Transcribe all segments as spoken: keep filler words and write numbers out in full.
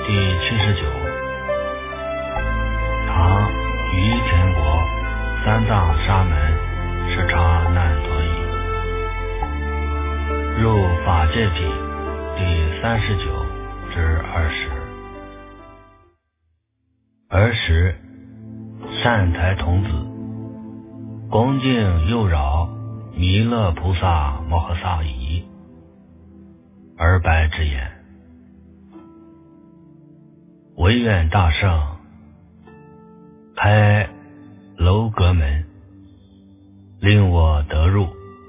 第七十九。唐于田国三藏沙门视察难陀夷。入法界品第三十九至二十。儿时善财童子恭敬右扰弥勒菩萨摩诃萨夷，而白之言：唯愿大圣开楼阁门，令我得入。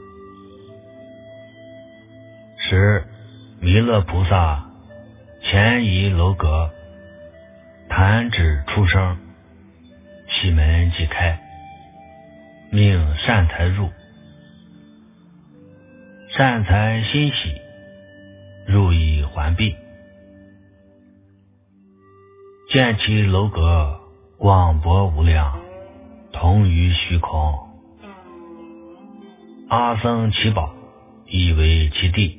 时弥勒菩萨前移楼阁，弹指出声，其门即开，命善财入。善财欣喜，入以还避。见其楼阁广博无量，同于虚空。阿僧祇宝以为其地，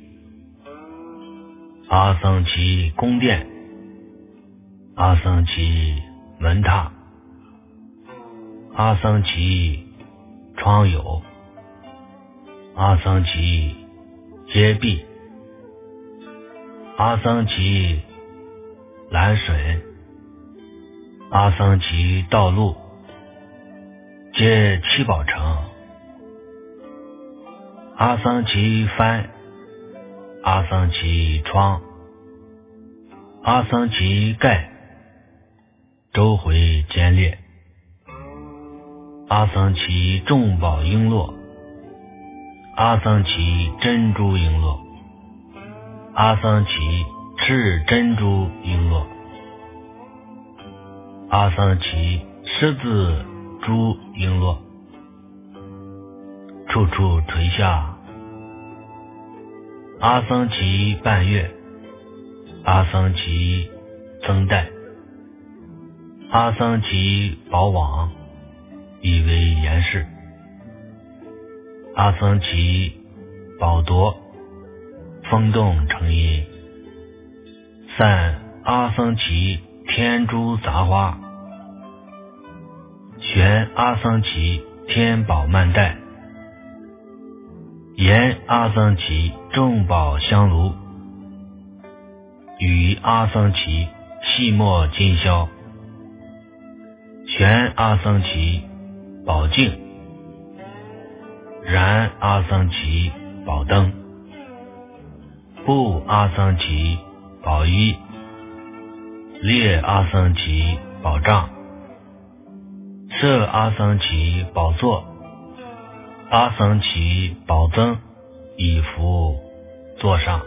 阿僧祇宫殿，阿僧祇门榻，阿僧祇窗牖，阿僧祇阶壁，阿僧祇栏楯，阿僧祇道路，皆七宝城。阿僧祇幡，阿僧祇窗，阿僧祇盖，周回坚列，阿僧祇众宝璎珞，阿僧祇珍珠璎珞，阿僧祇赤珍珠璎珞，阿僧祇狮子珠璎珞，处处垂下。阿僧祇半月，阿僧祇增带，阿僧祇宝网，以为严饰。阿僧祇宝铎，风动成音，散阿僧祇天珠杂花，悬阿僧祇天宝曼带，沿阿僧祇众宝香炉，与阿僧祇细末金霄，悬阿僧祇宝镜，燃阿僧祇宝灯，布阿僧祇宝衣，列阿僧祇宝帐，设阿僧祇宝座，阿僧祇宝增，以服座上。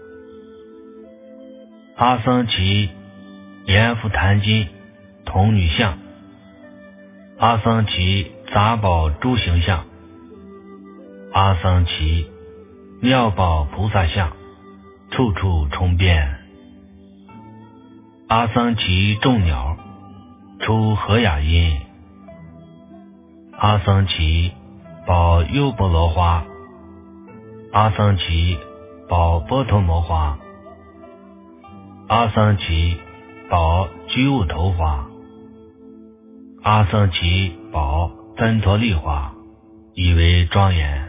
阿僧祇阎浮檀金童女像，阿僧祇杂宝诸形象，阿僧祇妙宝菩萨像，处处充遍。阿僧祇众鸟出和雅音，阿僧祇宝优波罗花，阿僧祇宝波头摩花，阿僧祇宝居物头花，阿僧祇宝真陀利花，以为庄严。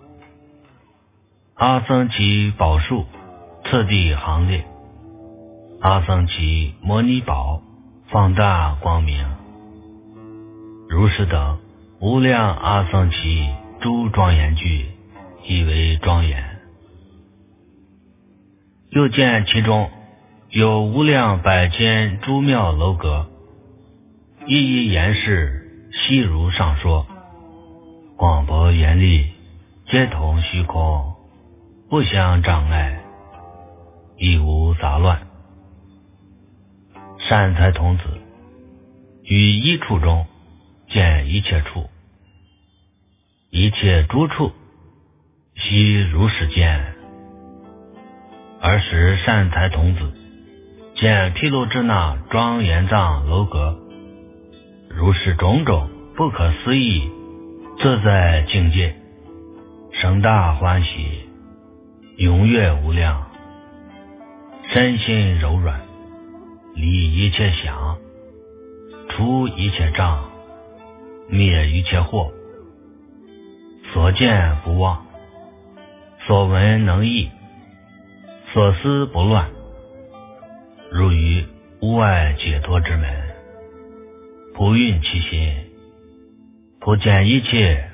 阿僧祇宝树次第行列，阿僧祇摩尼宝放大光明。如是等无量阿僧祇诸庄严具，以为庄严。又见其中有无量百千诸妙楼阁，一一严饰，悉如上说，广博严厉，皆同虚空，不相障碍，亦无杂乱。善财童子于一处中见一切处，一切诸处悉如是见。尔时善财童子见毗卢遮那庄严藏楼阁，如是种种不可思议自在境界，生大欢喜，踊跃无量，身心柔软， 离一切想，除一切障，灭一切惑，所见不忘，所闻能忆，所思不乱，入于无碍解脱之门，普运其心，普见一切，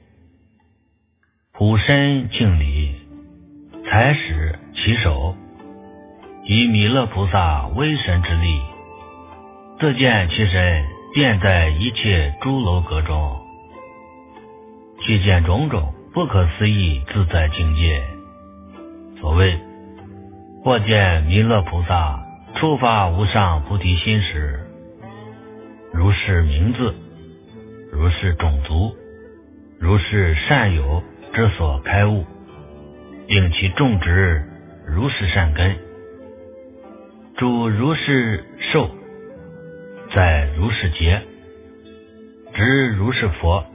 普身敬礼，才使其手，以弥勒菩萨威神之力，自见其身遍在一切诸楼阁中，去见种种不可思议自在境界。所谓或见弥勒菩萨触发无上菩提心时，如是名字，如是种族，如是善友之所开悟，并其种植如是善根，住如是寿，在如是劫，执如是佛，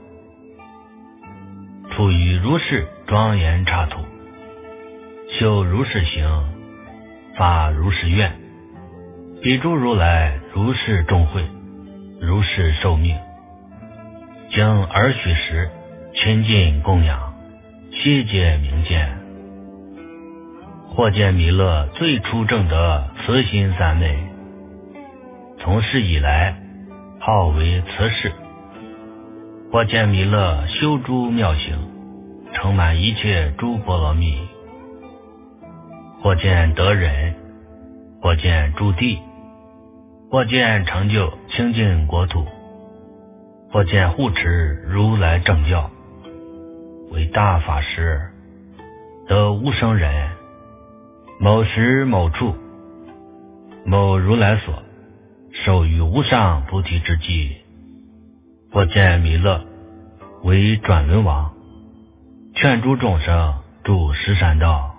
处于如是庄严刹土，修如是行，发如是愿，彼诸如来如是众会，如是寿命，经而许时，亲近供养，悉皆明见。或见弥勒最初证得慈心三昧，从世以来号为慈氏。或见弥勒修诸妙行，承满一切诸波罗蜜。或见得人，或见诸地，或见成就清净国土，或见护持如来正教，为大法师，得无生人，某时某处，某如来所，受于无上菩提之际。或见弥勒为转轮王，劝诸众生住十善道，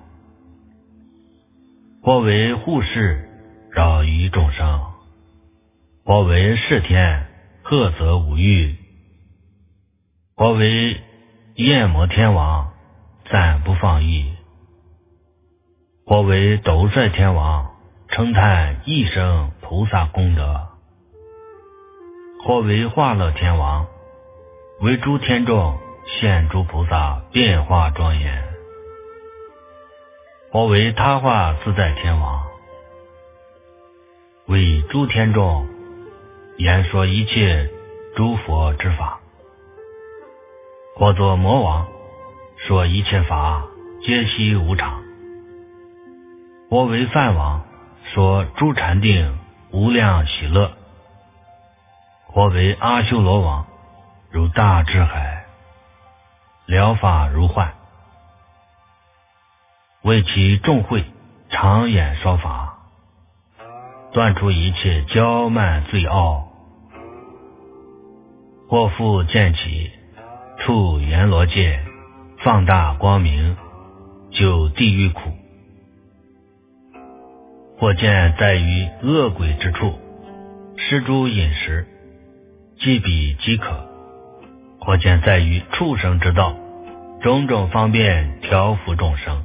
或为护世饶于众生，或为释天赫责五欲，或为焰摩天王暂不放逸，或为斗率天王称叹一生菩萨功德，或为化乐天王为诸天众现诸菩萨变化庄严，或为他化自在天王为诸天众言说一切诸佛之法，或作魔王说一切法皆悉无常，或为梵王说诸禅定无量喜乐，或为阿修罗王如大智海，疗法如幻，为其众会常演说法，断除一切骄慢罪傲。或复见起处阎罗界，放大光明，救地狱苦。或见在于恶鬼之处，施诸饮食，饥彼饥渴。或见在于畜生之道，种种方便调伏众生。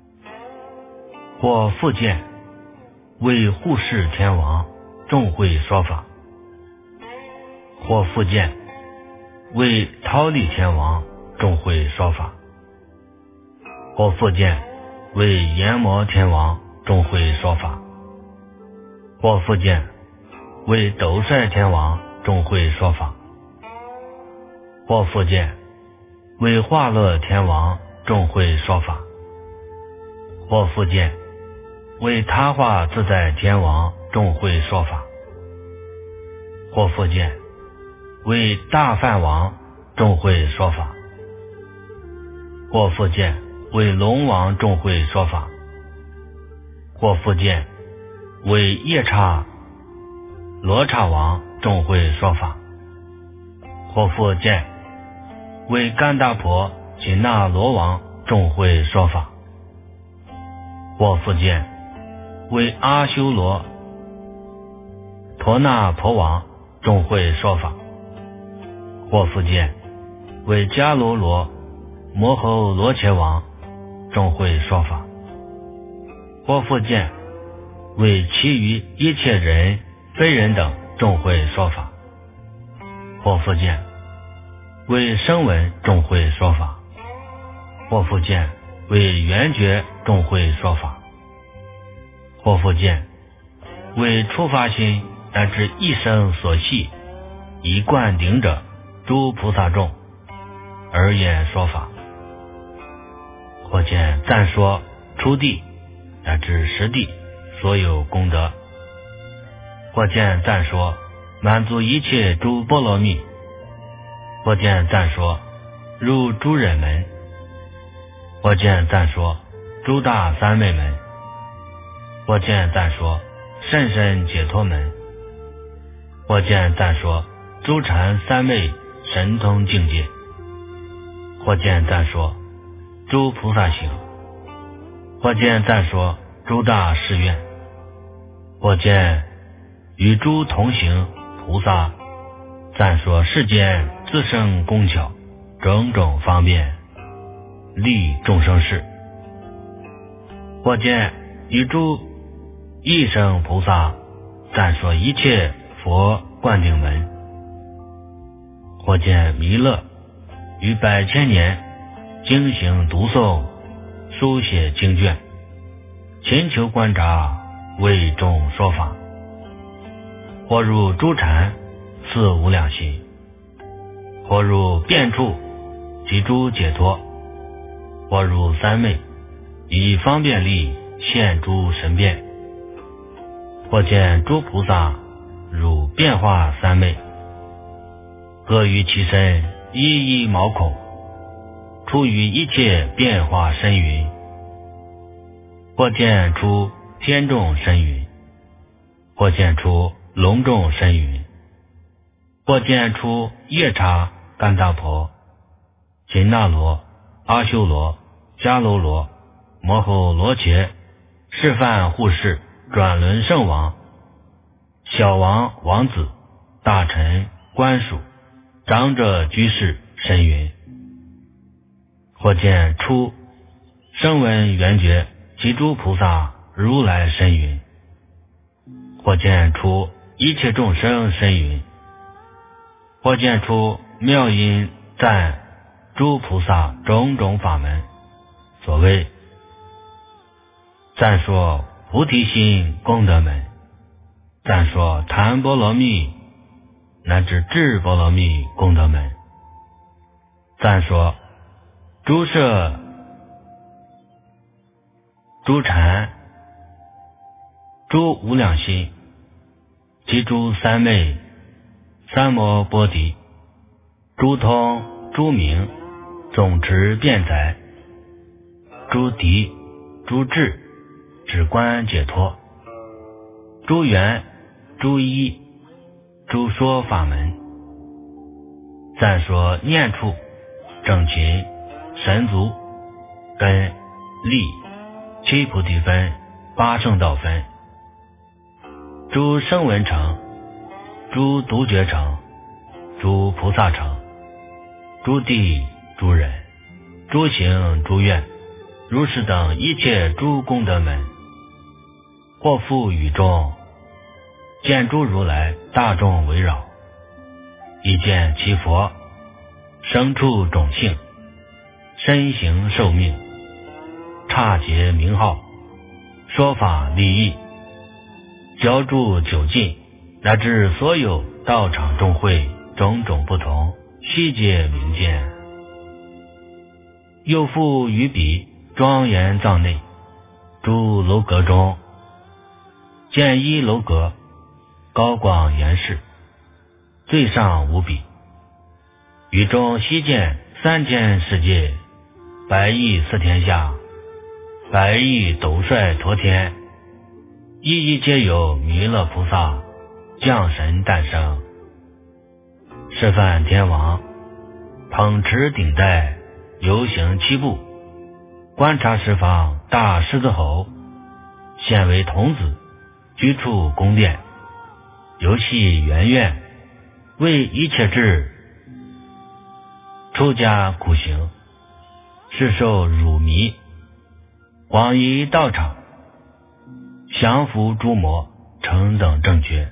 或复见为护世天王众会说法。或复见为忉利天王众会说法。或复见为阎摩天王众会说法。或复见为斗率天王众会说法。或复见为化乐天王众会说法。或复见为他化自在天王众会说法。或复见为大梵王众会说法。或复见为龙王众会说法。或复见为夜叉罗刹王众会说法。或复见为干达婆紧那罗王众会说法。或复见为阿修罗陀那婆王众会说法。或复见为迦罗罗摩诃罗伽王众会说法。或复见为其余一切人非人等众会说法，或复见为声闻众会说法，或复见为缘觉众会说法，或复见为初发心乃至一生所系以灌顶者诸菩萨众而言说法，或见赞说初地乃至十地所有功德，或见赞说满足一切诸波罗蜜，或见赞说入诸忍门，或见赞说诸大三昧门，或见赞说甚深解脱门，或见赞说诸禅三昧神通境界，或见赞说诸菩萨行，或见赞说诸大誓愿，或见与诸同行菩萨赞说世间自生工巧种种方便利众生事，或见与诸一生菩萨赞说一切佛灌顶门，或见弥勒于百千年经行读诵书写经卷，勤求观察为众说法，或入诸禅四无量心，或入遍处及诸解脱，或入三昧以方便力现诸神变，或见诸菩萨如变化三昧，各于其身一一毛孔，出于一切变化身云，或见出天众身云，或见出龙众身云，或见出夜叉干达婆紧那罗阿修罗迦楼罗摩吼罗伽示范护士转轮圣王小王王子大臣官属长者居士身云，或见出声闻缘觉及诸菩萨如来身云，或见出一切众生身云，或见出妙音赞诸菩萨种种法门，所谓赞说菩提心功德门，赞说檀波罗蜜乃至智波罗蜜功德门，赞说诸舍诸禅诸无量心及诸三昧三摩波提诸通诸明总持辩才诸敌诸智止观解脱诸缘诸一诸说法门，赞说念处正勤神足根力七菩提分八圣道分诸声闻乘诸独觉乘诸菩萨乘诸地诸人诸行诸愿如是等一切诸功德门，或复语中见诸如来大众围绕，一见其佛生处种性身形寿命刹劫名号说法利益教住九禁乃至所有道场众会种种不同悉皆明见，又复于彼庄严藏内诸楼阁中见一楼阁高广严饰最上无比，于中悉见三千世界百亿四天下百亿斗率陀天，一一皆有弥勒菩萨降神诞生，示范天王捧持顶戴游行七步，观察十方大狮子吼现为童子居处宫殿，游戏圆愿为一切智出家苦行，是受汝迷广于道场降伏诸魔，成等正觉。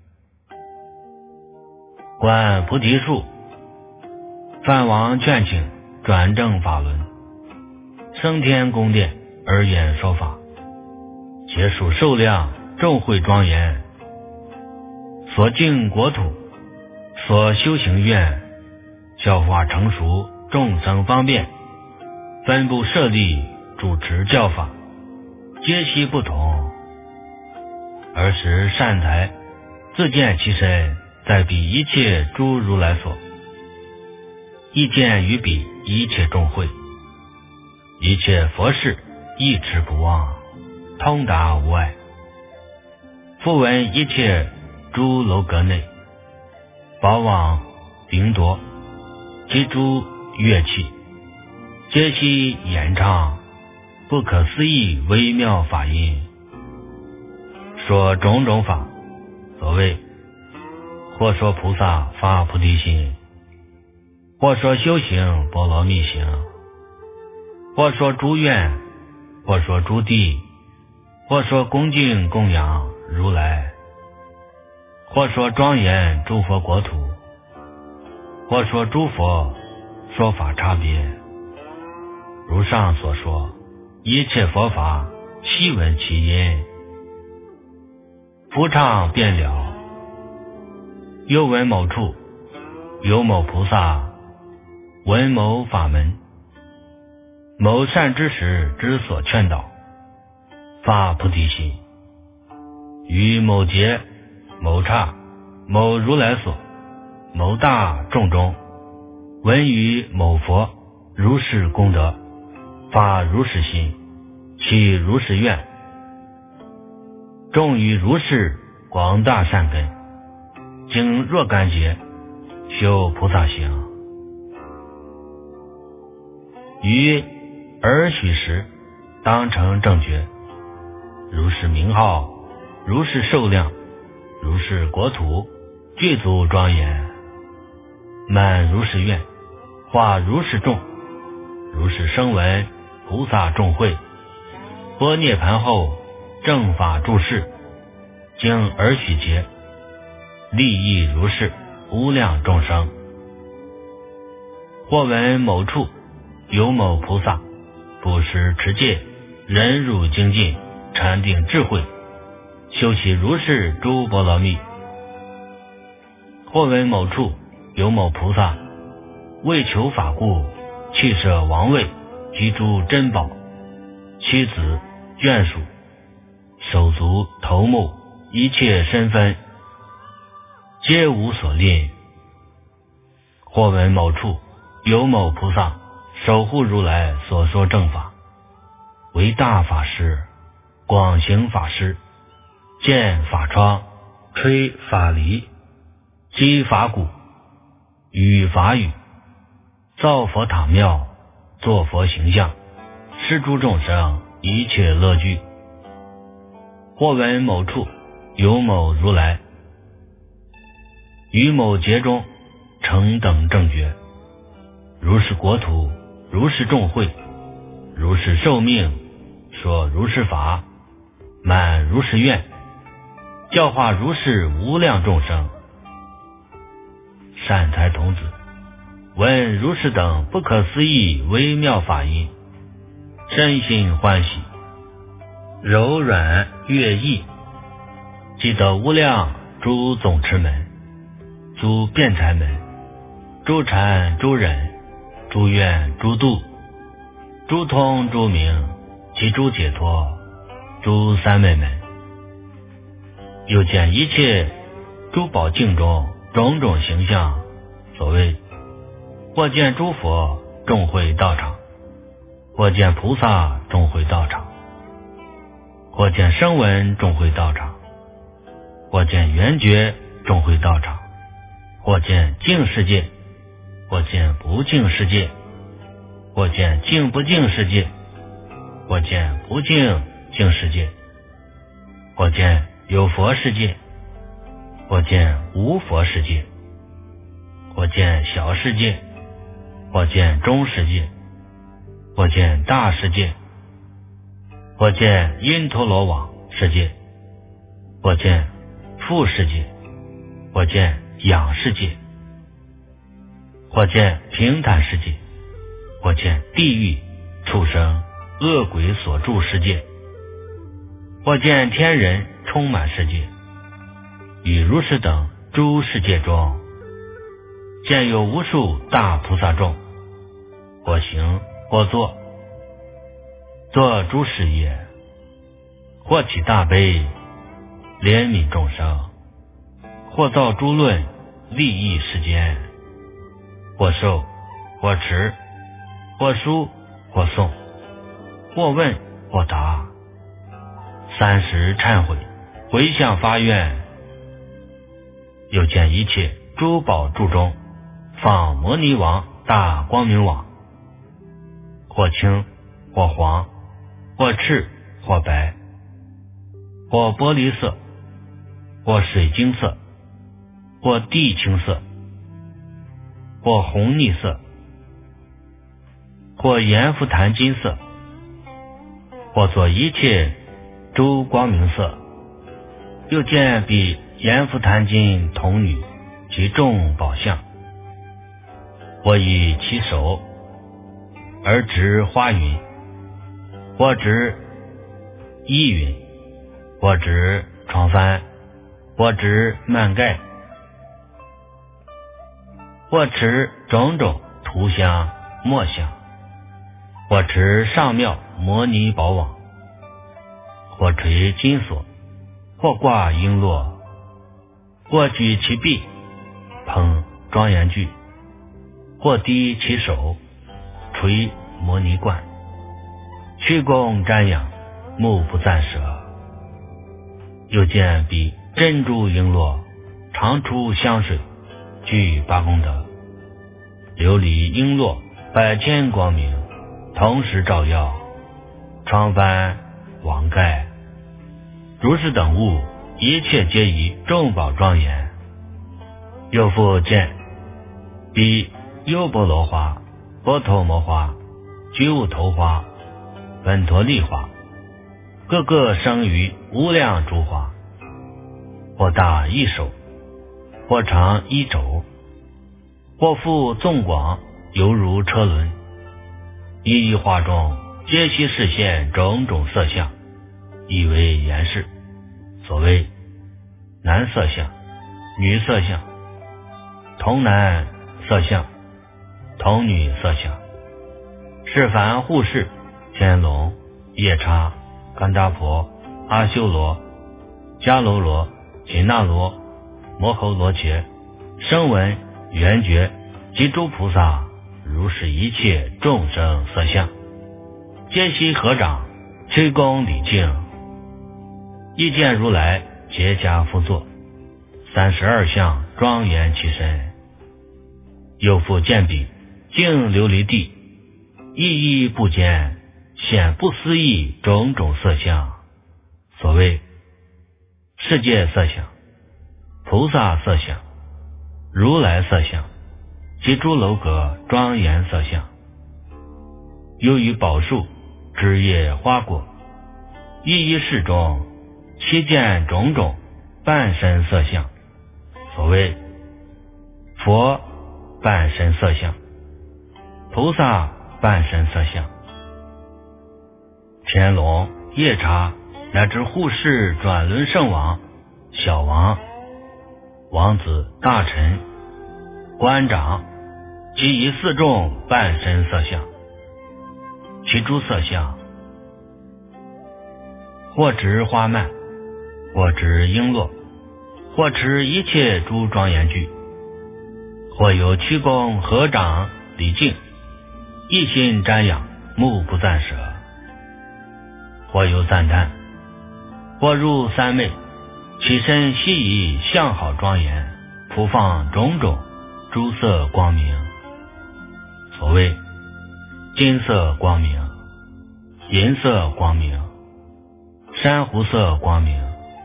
观菩提树，梵王劝请转正法轮，升天宫殿而言说法，结束寿量，众会庄严，所敬国土，所修行愿，教化成熟，众生方便，分布设立，主持教法，皆悉不同。尔时善财自见其身在彼一切诸如来所，亦见于彼一切众会，一切佛事一持不忘，通达无碍。复闻一切诸楼阁内，宝网顶朵及诸乐器，皆悉演唱不可思议微妙法音，说种种法，所谓或说菩萨发菩提心，或说修行波罗蜜行，或说诸愿，或说诸地，或说恭敬供养如来，或说庄严诸佛国土，或说诸佛说法差别。如上所说，一切佛法悉闻其因，夫唱便了。又闻某处有某菩萨闻某法门，某善知识之所劝导，发菩提心，于某劫某刹某如来所某大众中，闻于某佛如是功德，发如是心，起如是愿，种于如是广大善根，经若干劫修菩萨行，于尔许时当成正觉，如是名号，如是寿量，如是国土，具足庄严，满如是愿，化如是众，如是声闻菩萨众会，般涅盘后正法住世，经尔许劫，利益如是无量众生。或闻某处有某菩萨不施持戒，忍辱精进，禅定智慧，修习如是诸波罗蜜。或闻某处有某菩萨为求法故，弃舍王位及诸珍宝，妻子眷属，手足头目，一切身分，皆无所吝。或闻某处有某菩萨守护如来所说正法，为大法师，广行法师，建法窗，吹法梨，击法鼓，语法语，造佛塔庙，作佛形象，施诸众生一切乐具。或闻某处有某如来于某劫中成等正觉，如是国土，如是众会，如是寿命，说如是法，满如是愿，教化如是无量众生。善财童子，闻如是等不可思议微妙法音，身心欢喜，柔软悦意，即得无量诸总持门，诸辩才门，诸禅诸忍，诸愿诸度，诸通诸明，及诸解脱，诸三昧门。又见一切诸宝境中种种形象，所谓或见诸佛众会道场，或见菩萨众会道场，或见声闻众会道场，或见缘觉众会道场，或见净世界，或见不净世界，或见净不净世界，或见不净净世界，或见有佛世界，或见无佛世界，或见小世界，或见中世界，或见大世界，或见因陀罗网世界，或见父世界，或见养世界，或见平坦世界，或见地狱、畜生、恶鬼所住世界，或见天人充满世界。与如是等诸世界中，见有无数大菩萨众，或行或坐，做诸事业，或起大悲，怜悯众生，或造诸论，利益世间，或受，或持，或书，或诵，或问，或答，三时忏悔，回向发愿。又见一切诸宝柱中放摩尼王大光明网，或青，或黄，或赤，或白，或玻璃色，或水晶色，或地青色，或红腻色，或阎浮檀金色，或作一切诸光明色。又见比阎浮檀金童女及众宝相，或以其手而执花云，或执衣云，或执床幡，或执幔盖，或持种种图香墨香，或持上妙摩尼宝网，或垂金锁，或挂璎珞，或举其臂捧庄严具，或低其手垂摩尼冠，屈躬瞻仰，目不暂舍。又见彼珍珠璎珞常出香水，具八功德，琉璃璎珞百千光明，同时照耀床幡王盖，如是等物，一切皆以众宝庄严。又复见彼优波罗花、波头摩花、居物头花、本陀利花，个个生于无量诸花，或大一手，或长一肘，或复纵广，犹如车轮。一一花中皆悉示现种种色相，以为言示。所谓男色相、女色相、童男色相、童女色相，是凡护士、天龙、夜叉、干达婆、阿修罗、迦楼罗、紧那罗、摩诃罗伽、声闻、缘觉及诸菩萨，如是一切众生色相，皆悉合掌吹躬礼敬。亦见如来结跏趺坐，三十二相庄严其身。又复见彼净琉璃地，一一不间，显不思议种种色相。所谓世界色相、菩萨色相、如来色相及诸楼阁庄严色相。由于宝树、枝叶、花果，一一世中悉见种种半身色相。所谓佛半身色相、菩萨半身色相、天龙、夜叉乃至护世转轮圣王、小王、王子、大臣、官长及一四众半身色相，其诸色相，或执花蔓，或执璎珞，或持一切诸庄严具，或有屈躬合掌礼敬，一心瞻仰，目不暂舍，或有赞叹，或入三昧，起身悉以相好庄严，普放种种诸色光明。所谓金色光明、银色光明、珊瑚色光明、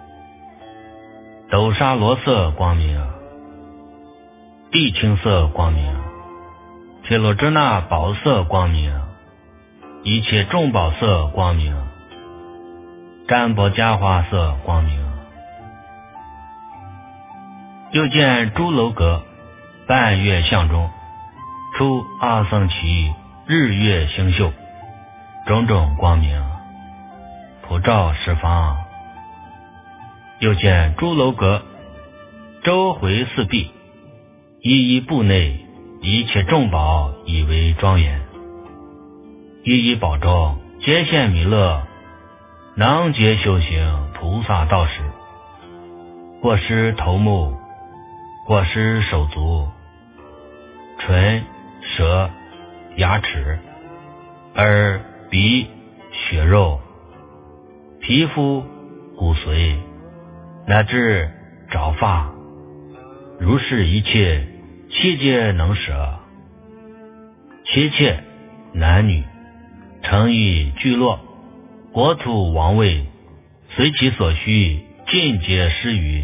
斗沙罗色光明、地青色光明、铁罗支那宝色光明、一切众宝色光明、 占卜佳华色光明。又见朱楼阁半月相中，出阿僧祇日月星宿，种种光明，普照十方。又见朱楼阁周回四壁，一一部内一切众宝以为庄严，一一宝中皆现弥勒，囊结修行菩萨道士，或施头目，或施手足，唇、舌、牙齿、耳、鼻、血肉、皮肤、骨髓，乃至爪发，如是一切七皆能舍，妻妾、男女、城邑、聚落、国土、王位，随其所需，尽皆施予。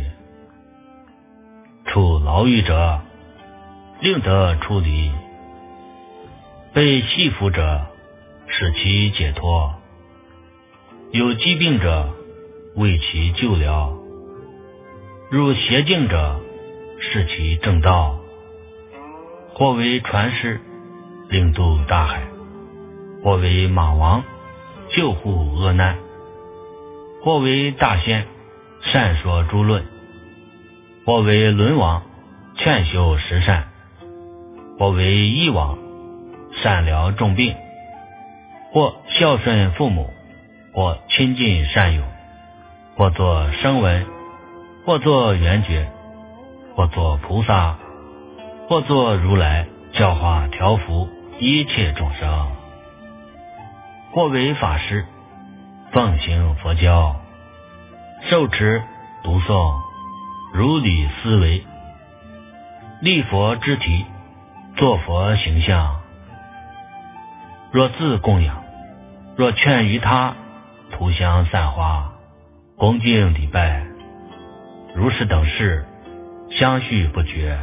处牢狱者，令得出离；被系缚者，使其解脱；有疾病者，为其救疗；入邪境者，示其正道；或为船师，令渡大海；或为马王，救护恶难；或为大仙，善说诸论；或为轮王，劝修十善；或为医王，善疗重病；或孝顺父母；或亲近善友；或作声闻；或作缘觉；或作菩萨；或作如来，教化调伏一切众生；或为法师，奉行佛教，受持读诵如理思维，立佛之体，作佛形象。若自供养，若劝于他，涂香散花，恭敬礼拜，如是等事，相续不绝。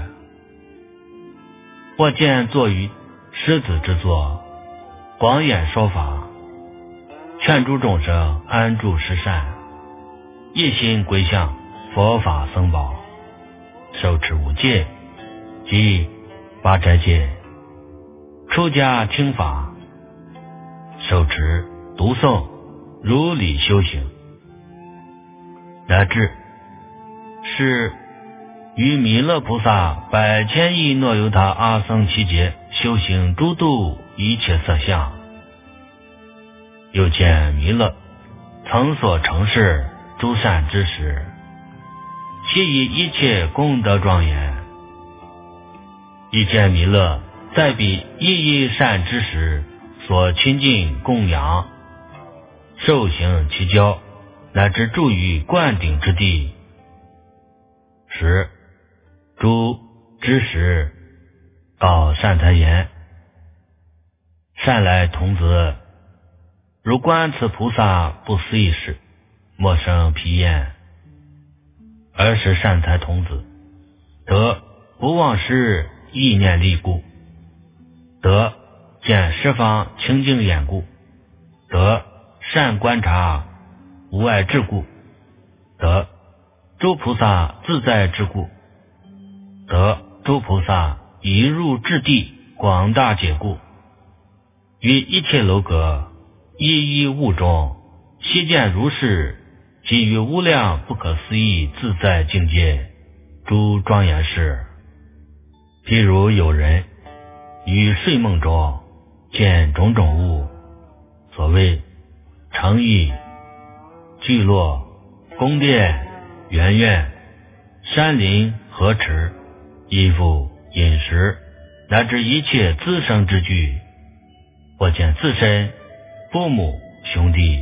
或见坐于狮子之座，广演说法，劝诸众生安住施善，一心归向佛法僧宝，受持五戒及八斋戒，出家听法，受持读诵如理修行，乃至是于弥勒菩萨百千亿诺由他阿僧祇劫修行诸度一切色相。又见弥勒曾所成事诸善之时，其以一切功德庄严。亦见弥勒在彼一一善之时，所亲近供养，受行其教，乃至住于灌顶之地。十诸之时，告善财言：善来童子，如观此菩萨不思议事，莫生疲厌。尔时善财童子，得不忘失意念力故，得见十方清净眼故，得善观察无碍智故，得诸菩萨自在之故，得诸菩萨已入智地广大解故，于一切楼阁一一物中，悉见如是，给予无量不可思议自在境界诸庄严事。譬如有人于睡梦中见种种物，所谓城邑、聚落、宫殿、园苑、山林、河池、衣服、饮食，乃至一切滋生之具，或见自身、父母、兄弟、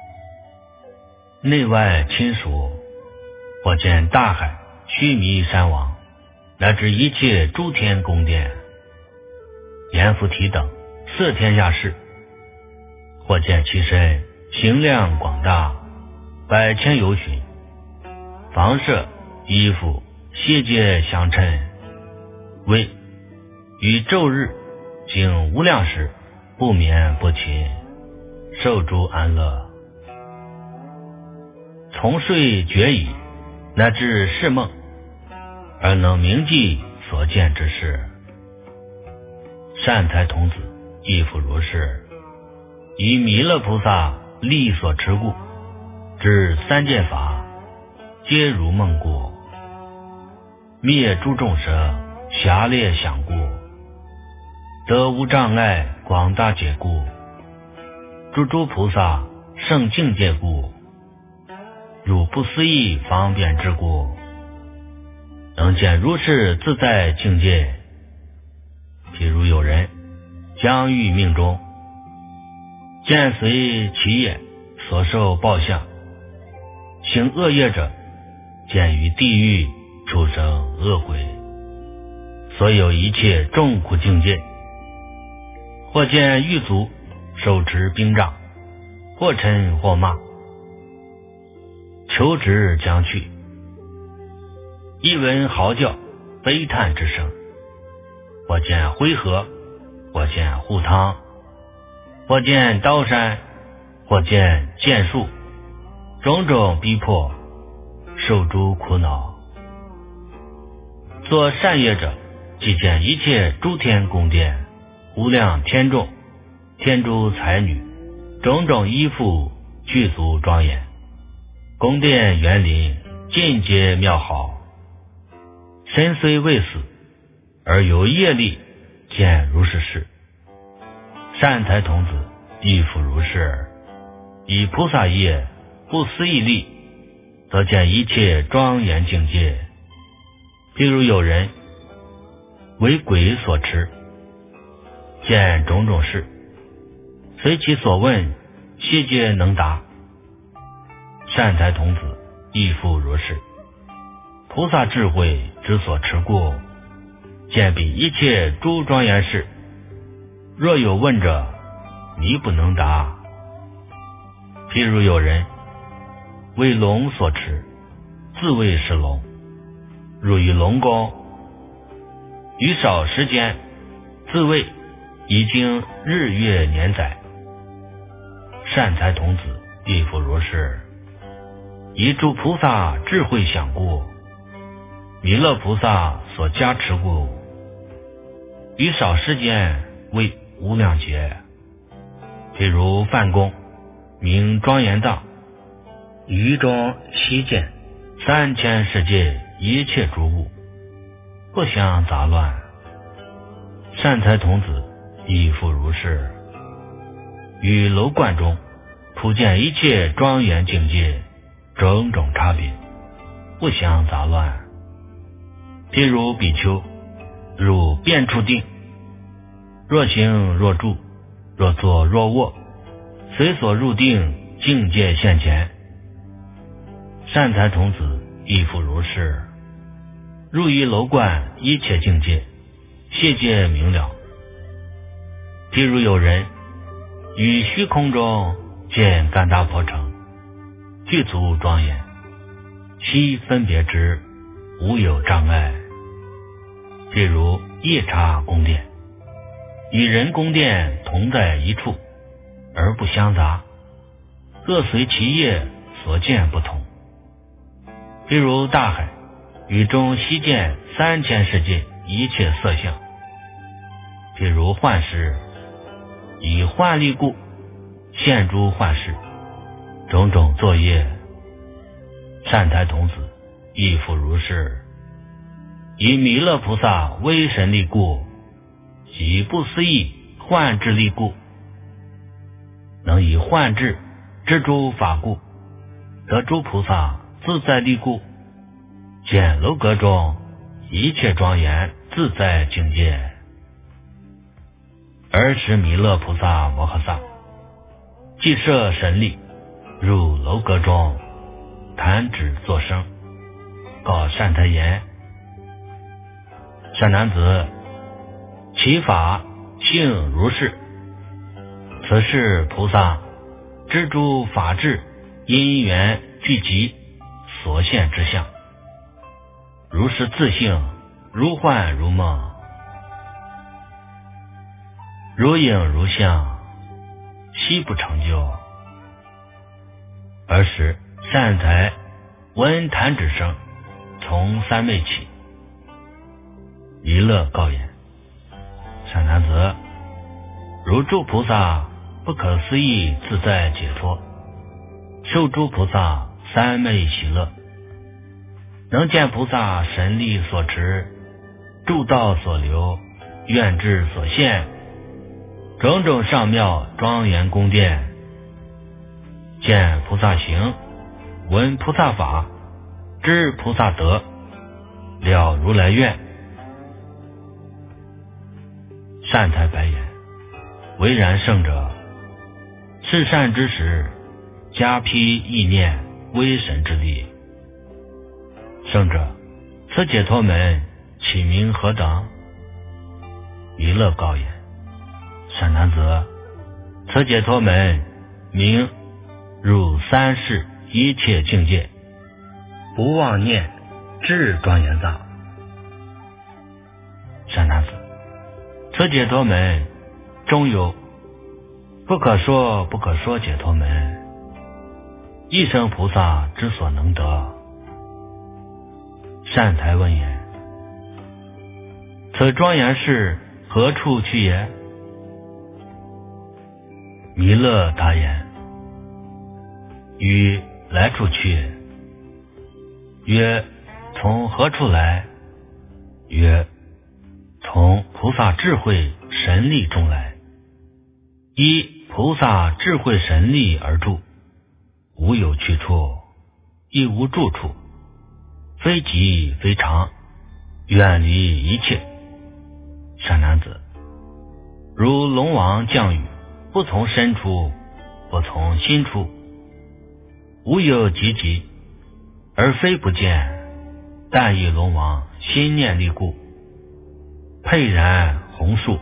内外亲属，或见大海、须弥山王，乃至一切诸天宫殿、阎浮提等色天下事，或见其身形量广大，百千由旬，房舍、衣服悉皆相称，为于昼日经无量时，不眠不寝，受诸安乐。 同睡觉矣，乃至是梦，而能铭记所见之事。善财童子亦复如是，以弥勒菩萨力所持故，知三界法皆如梦故，灭诸众生狭劣想故，得无障碍广大解故，诸诸菩萨圣境界故，如不思议方便之故，能见如是自在境界。譬如有人将欲命中，见随其业所受报相，行恶业者，见于地狱畜生恶鬼，所有一切众苦境界，或见狱卒手持兵杖，或嗔或骂，求之将去，一闻嚎叫悲叹之声，或见灰河，或见护汤，或见刀山，或见剑树，种种逼迫，受诸苦恼。做善业者，即见一切诸天宫殿，无量天众，天诸才女，种种衣服，具足庄严，宫殿园林，尽皆妙好。身虽未死，而有业力，见如是事。善财童子亦复如是，以菩萨业不思议力，则见一切庄严境界。譬如有人为鬼所持，见种种事，随其所问，悉皆能答。善财童子亦复如是，菩萨智慧之所持故，见彼一切诸庄严事，若有问者，迷不能答。譬如有人为龙所持，自谓是龙，入于龙宫，于少时间，自谓已经日月年载。善财童子亦复如是，以诸菩萨智慧想故，弥勒菩萨所加持故，于少时间为无量劫。譬如梵宫，名庄严藏，于中悉见三千世界一切诸物，不相杂乱。善财童子亦复如是，于楼观中普见一切庄严境界，种种差别，不相杂乱。譬如比丘入遍处定，若行若住，若坐若卧，随所入定，境界现前。善财童子亦复如是，入于楼观一切境界，悉皆明了。譬如有人于虚空中见干达婆城，具足庄严，悉分别之，无有障碍。譬如夜叉宫殿，与人宫殿同在一处，而不相杂，各随其业所见不同。譬如大海，宇中悉见三千世界一切色相。譬如幻师，以幻力故，现诸幻事，种种作业。善财童子亦复如是，以弥勒菩萨威神力故，以不思议幻智力故，能以幻智知诸法故，得诸菩萨自在力故，见楼阁中一切庄严自在境界。尔时弥勒菩萨摩诃萨即摄神力，入楼阁中，弹指作声，告善财言：善男子，其法性如是，此是菩萨知诸法智因缘聚集所现之相，如是自性，如幻如梦，如影如相，悉不成就。尔时善财闻弹指声，从三昧起。弥勒告言：善男子，如诸菩萨不可思议自在解脱，受诸菩萨三昧喜乐，能见菩萨神力所持，诸道所流，愿智所现，种种上妙庄严宫殿，见菩萨行，闻菩萨法，知菩萨德，了如来愿。善财白言：唯然圣者，是善之时，加披意念威神之力。圣者，此解脱门起名何等？弥勒告言：善男子，此解脱门名入三世一切境界，不妄念智庄严藏。善男子，此解脱门中有不可说不可说解脱门，一生菩萨之所能得。善财问言：此庄严事何处去也？弥勒答言：于来处去也。曰：从何处来？曰：从菩萨智慧神力中来。依菩萨智慧神力而住，无有去处，亦无住处，非极非常，远离一切。善男子，如龙王降雨，不从深处，不从心处，无有极极，而非不见，但以龙王心念力故，沛然宏树，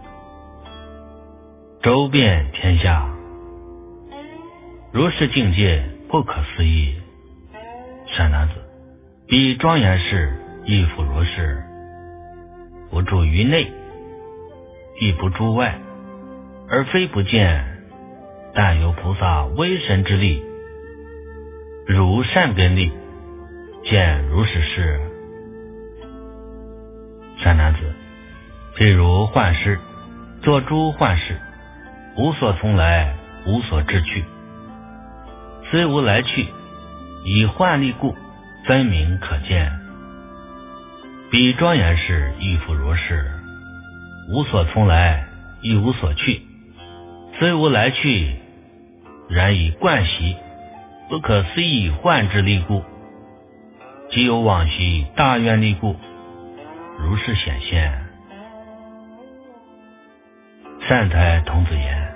周遍天下。如是境界不可思议。善男子，彼庄严事亦复如是，不住于内，亦不住外，而非不见，但有菩萨威神之力，如善根力，见如是事。善男子，譬如幻师作诸幻事，无所从来，无所知去，虽无来去，以幻力故，分明可见。彼庄严事亦复如是，无所从来，亦无所去，虽无来去，然以惯习不可思议幻之力故，即有往昔大愿力故，如是显现。善财童子言：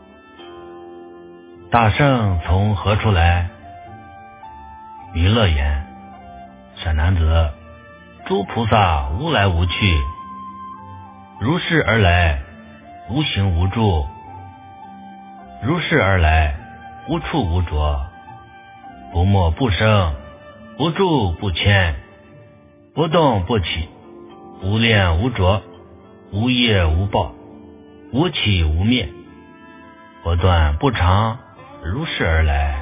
大圣从何处来？弥勒言：善男子，诸菩萨无来无去，如是而来，无形无住，如是而来，无处无着，不没不生，不住不迁，不动不起，无恋无着，无业无报，无起无灭，不断不长，如是而来。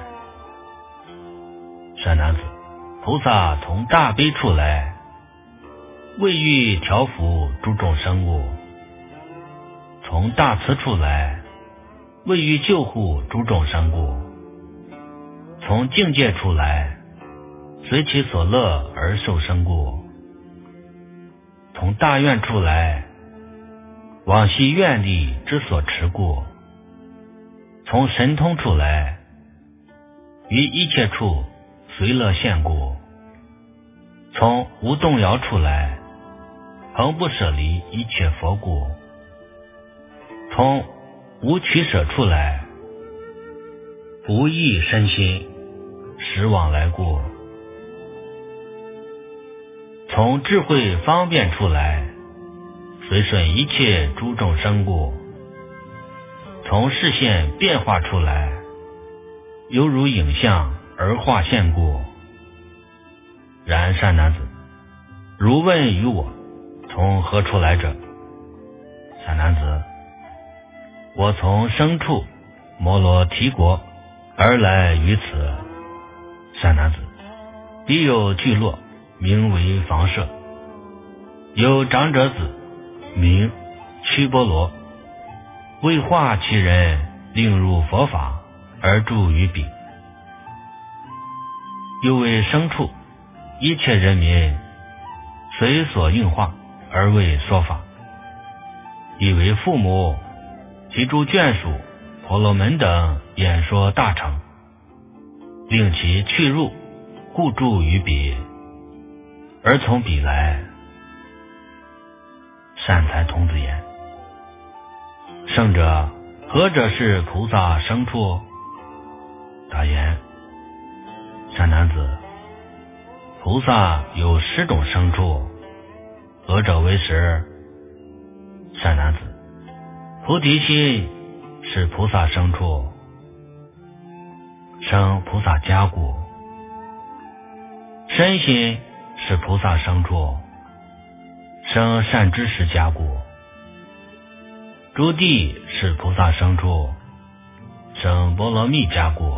善男子，菩萨从大悲处来，为欲调伏诸众生物；从大慈处来，为欲救护诸众生物；从境界处来，随其所乐而受生故；从大愿处来，往昔愿力之所持故；从神通处来，于一切处随乐现故；从无动摇处来，恒不舍离一切佛故；从无取舍处来，不异身心，实往来故；从智慧方便处来，随顺一切诸众生故；从视线变化出来，犹如影像而化现故。然善男子，如问于我从何处来者？善男子，我从生处摩罗提国而来于此， 善男子，彼有聚落，名为房舍，有长者子，名须波罗，为化其人，令入佛法，而住于彼。又为牲畜，一切人民随所应化，而为说法。以为父母，其诸眷属、婆罗门等演说大乘，令其去入，故住于彼，而从彼来。善财童子言：圣者，何者是菩萨牲畜？答言：善男子，菩萨有十种牲畜，何者为十？善男子，菩提心是菩萨牲畜，生菩萨家故；身心是菩萨牲畜，生善知识家故；诸地是菩萨牲畜，生波罗蜜家故；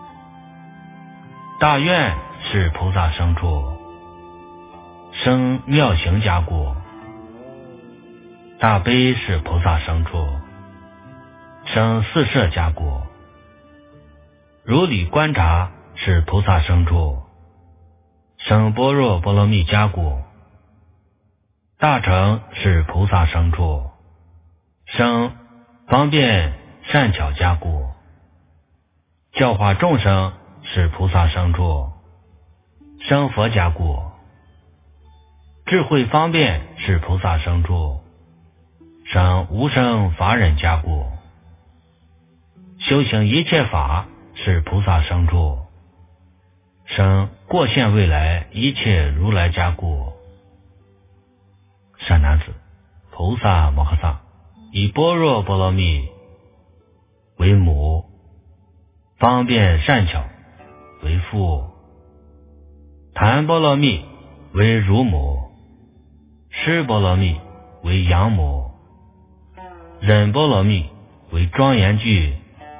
大愿是菩萨牲畜，生妙行家故；大悲是菩萨牲畜，生四摄家故；如理观察是菩萨牲畜，生般若波罗蜜家故；大乘是菩萨牲畜，生方便善巧家故；教化众生是菩萨牲畜，生佛家故；智慧方便是菩萨牲畜，生无生法忍家故；修行一切法是菩萨牲畜，生过现未来一切如来家故。善男子，菩萨摩诃萨以般若波罗蜜为母，方便善巧为父，檀波罗蜜为乳母，尸波罗蜜为养母，忍波罗蜜为庄严具，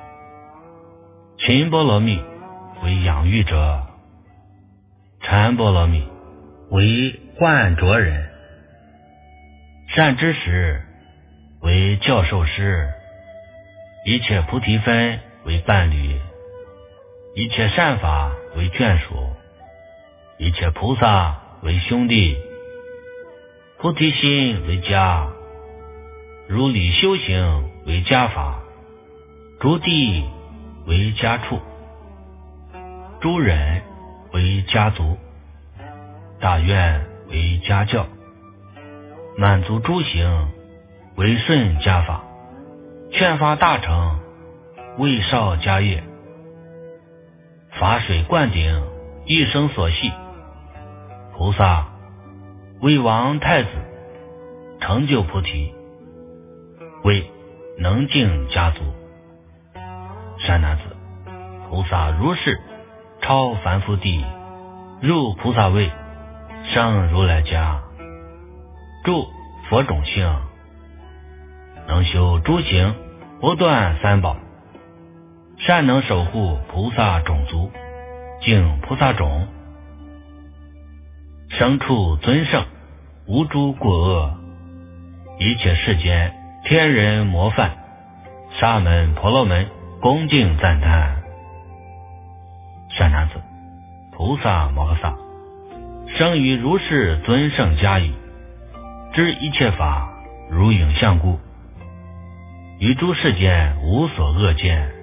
群波罗蜜为养育者，禅波罗蜜为唤着人，善知识为教授师，一切菩提分为伴侣，一切善法为眷属，一切菩萨为兄弟，菩提心为家，如理修行为家法，诸地为家处，诸人为家族，大愿为家教，满足诸行为顺家法，劝发大乘为少家业，法水灌顶一生所系，菩萨为王太子，成就菩提，为能净家族。善男子，菩萨如是超凡夫地，入菩萨位，生如来家，住佛种性，能修诸行，不断三宝，善能守护菩萨种族，敬菩萨种，牲畜尊圣，无诸过恶，一切世间天人模范，沙门婆罗门恭敬赞叹。善男子，菩萨摩诃萨生于如是尊圣家矣，知一切法如影像故，于诸世间无所恶见，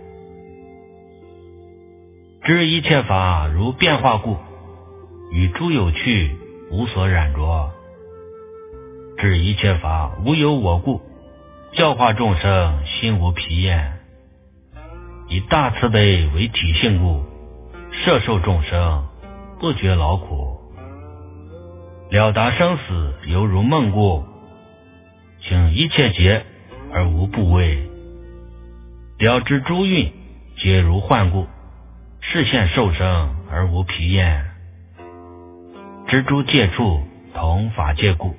知一切法如变化故，与诸有趣无所染着，知一切法无有我故，教化众生心无疲厌，以大慈悲为体性故，摄受众生不觉劳苦，了达生死犹如梦故，请一切劫而无怖畏，了知诸蕴皆如幻故，视现受生而无疲厌，知诸界处同法界故，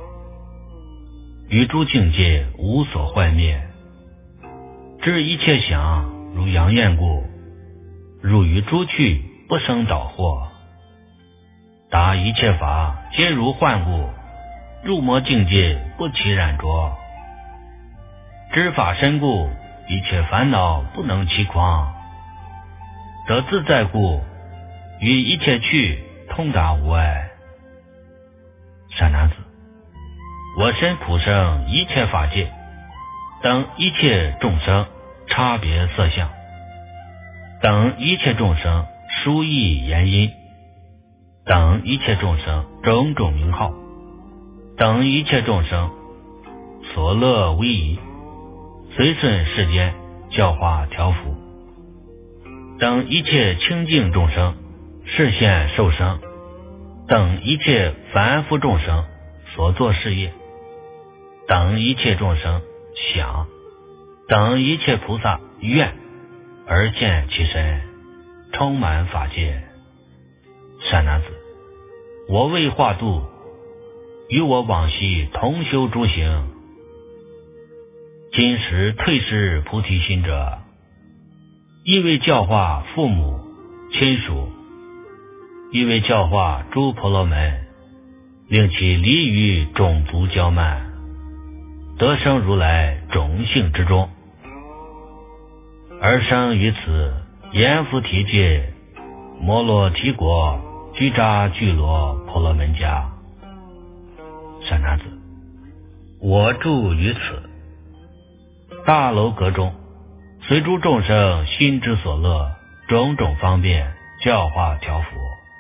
于诸境界无所坏灭，知一切想如阳焰故，入于诸趣不生恼祸。达一切法皆如幻物，入魔境界不起染着。知法身故，一切烦恼不能起狂。得自在故，与一切趣通达无碍。善男子，我身普生一切法界，等一切众生差别色相，等一切众生殊异言音，等一切众生种种名号，等一切众生所乐无疑，随顺世间教化调伏，等一切清净众生示现受生，等一切凡夫众生所作事业，等一切众生想，等一切菩萨愿而见其身，充满法界。善男子，我为化度，与我往昔同修诸行，今时退失菩提心者，亦为教化父母亲属，亦为教化诸婆罗门，令其离于种族骄慢，得生如来种性之中，而生于此阎浮提界摩罗提国居扎聚罗婆罗门家。善男子，我住于此大楼阁中，随诸众生心之所乐，种种方便教化调伏。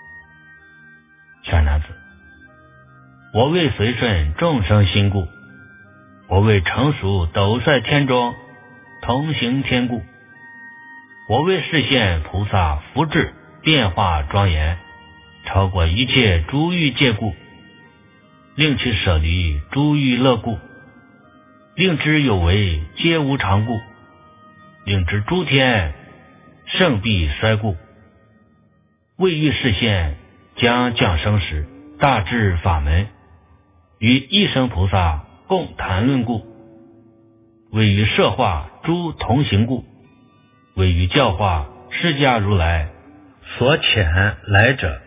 善男子，我为随顺众生心故，我为成熟斗率天中同行天故，我为示现菩萨福智变化庄严，超过一切诸欲界故，令其舍离诸欲乐故，令之有为皆无常故，令之诸天盛必衰故，为欲示现将降生时大智法门，与一生菩萨共谈论故，为于摄化诸同行故，为于教化释迦如来所遣来者，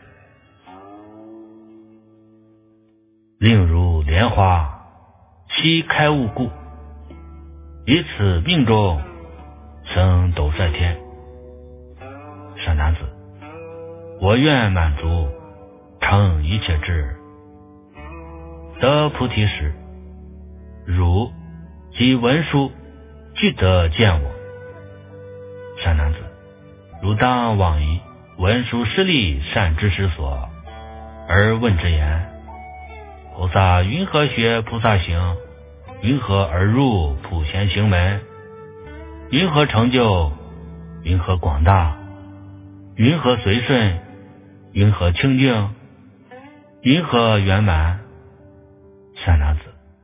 令如莲花悉开悟故，以此命中生斗率天。善男子，我愿满足成一切智，得菩提时，汝及文殊俱得见我。善男子，汝当往诣文殊师利善知识所，而问之言：菩萨云何学菩萨行？云何而入普贤行门？云何成就？云何广大？云何随顺？云何清净？云何圆满？善男子，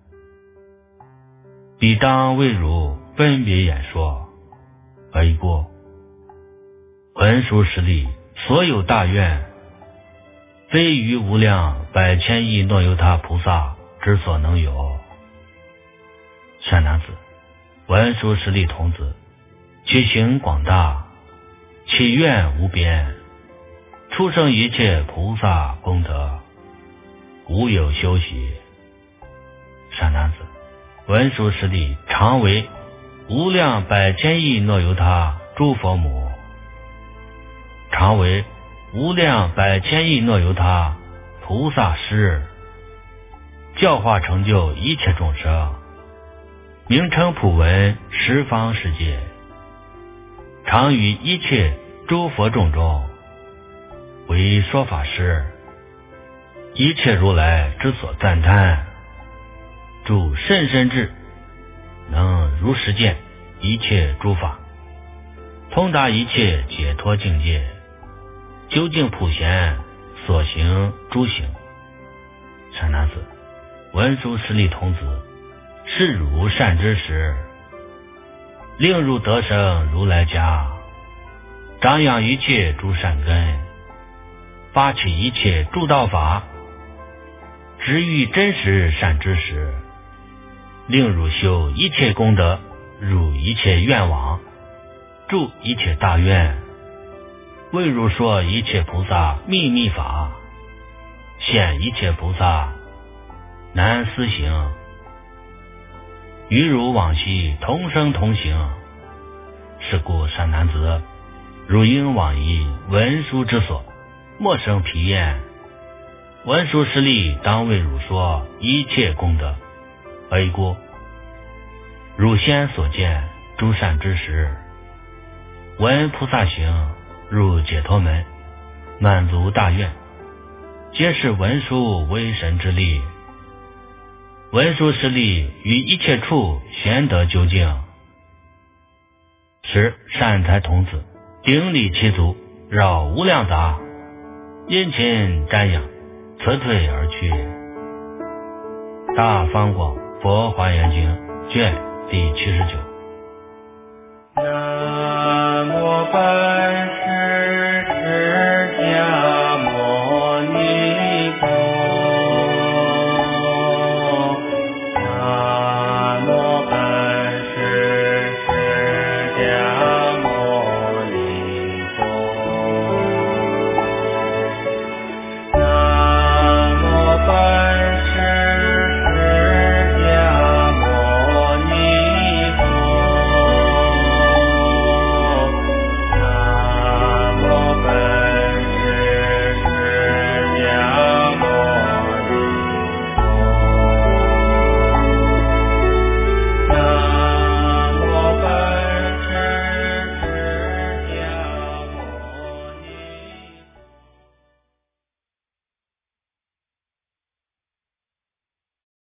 彼当为汝分别演说。何以故？文殊师利所有大愿，非于无量百千亿诺由他菩萨之所能有。善男子，文殊师利童子，其行广大，其愿无边，出生一切菩萨功德，无有休息。善男子，文殊师利常为无量百千亿诺由他诸佛母，常为无量百千亿诺由他菩萨师，教化成就一切众生，名称普闻十方世界，常于一切诸佛众中为说法师，一切如来之所赞叹，住甚深智，能如实见一切诸法，通达一切解脱境界，究竟普贤所行诸行。善男子，文殊师利童子是汝善知识，令汝得生如来家，长养一切诸善根，发起一切诸道法，直遇真实善知识，令汝修一切功德，入一切愿望，住一切大愿， 为汝说一切菩萨秘密法，现一切菩萨难思行，与汝往昔同生同行。是故善男子，汝应往诣文殊之所，莫生疲厌。文殊师利当为汝说一切功德。何以故？汝先所见诸善知识，闻菩萨行，入解脱门，满足大愿，皆是文殊为神之力。文殊师利于一切处贤得究竟。时善财童子顶礼其足，绕无量达，殷勤瞻仰，辞退而去。大方广佛华严经卷第七十九。